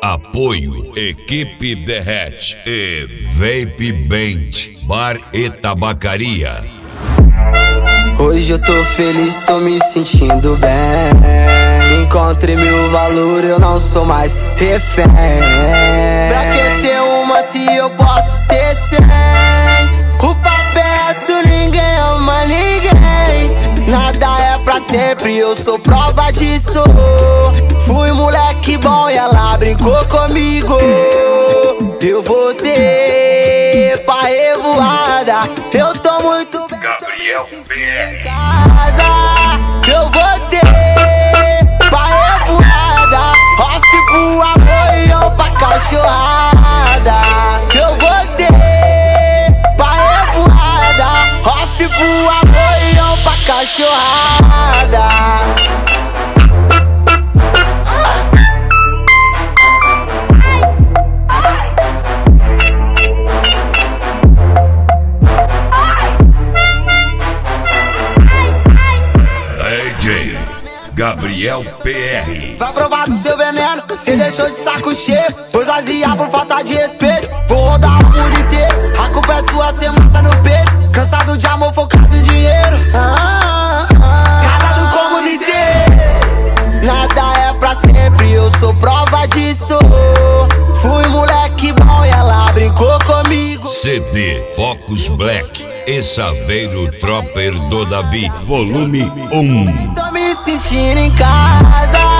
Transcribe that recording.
Apoio Equipe Derrete e Vape Band, Bar e Tabacaria. Hoje eu tô feliz, tô me sentindo bem. Encontrei meu valor, eu não sou mais refém. Pra que ter uma se eu posso ter 100? O papeto, ninguém ama ninguém. Nada é pra sempre, eu sou prova disso. Fui moleque bom e ela brincou comigo. Eu voltei pra revoada. Eu tô muito bem, Gabriel em casa. Eu voltei pra revoada. Off pro amor e eu pra cachorrada. Eu voltei pra revoada. Off pro amor e eu pra cachorrada. DJ Gabriel PR. Vai provar do seu veneno, cê deixou de saco cheio. Foi esvaziar por falta de respeito. Vou rodar o mundo inteiro, a culpa é sua, cê mata no peito. Cansado de amor, focado em dinheiro. Casado com o mundo inteiro. Nada é pra sempre, eu sou prova disso. Fui moleque bom e ela brincou comigo. CD Focus Black e Saveiro Tropper do Davi, volume 1. Tô me sentindo em casa.